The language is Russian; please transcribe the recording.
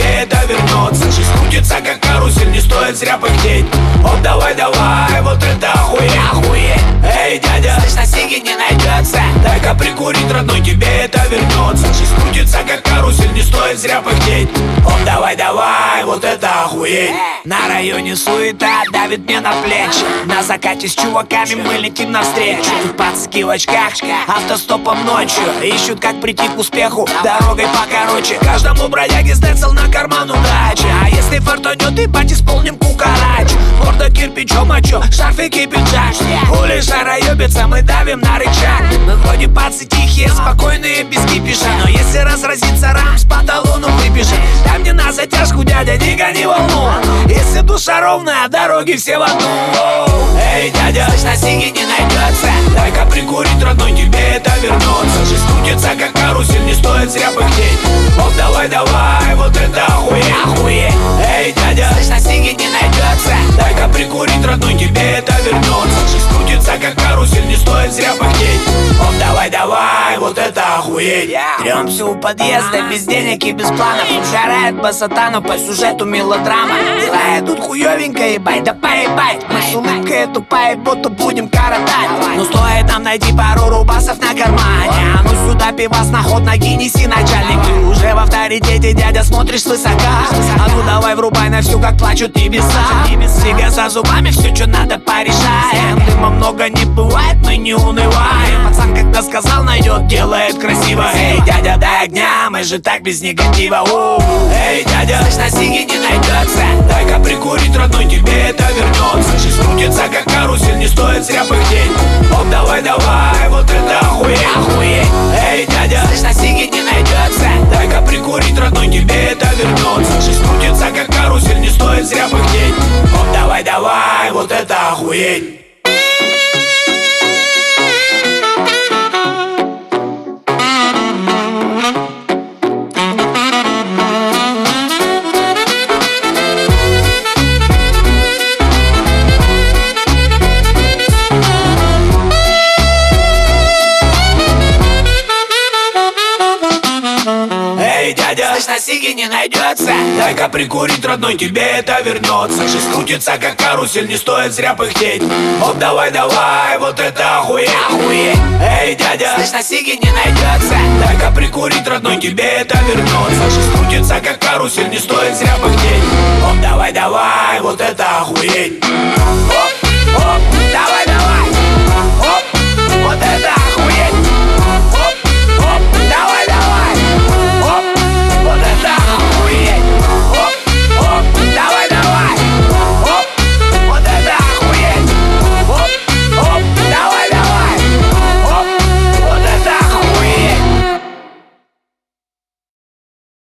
тебе это вернется. Жизнь крутится как карусель, не стоит зря пыхтеть. Оп, давай, давай, вот это охуеть, охуеть. Эй, дядя, слышно, сиги не найдется. Дай-ка прикурить, родной, тебе это вернется. Жизнь крутится как карусель, не стоит зря пыхтеть. Оп, давай, давай, вот это охуеть. На районе суета давит мне на плечи. На закате с чуваками мы летим навстречу. Тут пацки в очках, автостопом ночью ищут, как прийти к успеху дорогой покороче. Каждому бродяге стецел на карман удачи. А если фартанет, ебать, исполним кукарач. Морда кирпичом, а чё, шарфик и пиджак. Хули шароёбится, мы давим на рычаг. Мы вроде пацы тихие, спокойные, без кипиша. Но если разразится рамс, по талону выбежит. Дай мне на затяжку, дядя, не гони волну. Если душа ровная, дороги все в одну. Эй, дядя, слышно, сиги не найдется. Дай-ка прикурить, родной, тебе это вернется. Жизнь крутится как карусель, не стоит зря пыхтеть. Оп, давай, давай, вот это охуеть, охуеть. Эй, дядя, слышно, сиги не найдется. Дай-ка прикурить, родной, тебе это вернется. Жизнь крутится как карусель, не стоит зря пыхтеть. Оп, давай, давай, вот это охуеть. Трёмся у подъезда, без денег и без планов. Угорает басатана по сюжету мелодрама. Дела идут хуёвенько, ебать, да поебать. Мы с улыбкой тупая, будто будем коротать. Ну стоит нам найти пару рубасов на кармане. А ну сюда пивас на ход, ноги неси, начальник. Ты уже в авторитете, дядя, смотришь свысока. А ну давай врубай на всю, как плачут небеса. Сига за зубами, все, что надо, порешаем. Дыма много не бывает, мы не унываем. Пацан, когда сказал, найдет, делает красиво. Эй, дядя, дай огня, мы же так без негатива. Эй, дядя, слышно, сиги не найдется. Дай-ка прикурить, родной, тебе это вернется. Жизнь крутится как карусель, не стоит зря пыхтеть. Оп, давай, давай, вот это охуеть, охуеть. Эй, дядя, слышно, сиги не найдется. Дай-ка прикурить, родной, тебе это вернется. Жизнь крутится как карусель, не стоит зря пыхтеть. Оп, давай, давай, вот это охуеть. Эй, дядя, слышно, сиги не найдется. Дай-ка прикурить, родной, тебе это вернется. Жизнь крутится как карусель, не стоит зря пыхтеть. Оп, давай, давай, вот это охуеть, охуеть. Эй, дядя, слышно, сиги не найдется. Дай-ка прикурить, родной, тебе это вернется. Жизнь крутится как карусель, не стоит зря пыхтеть. Оп, давай, давай, вот это охуеть. Оп.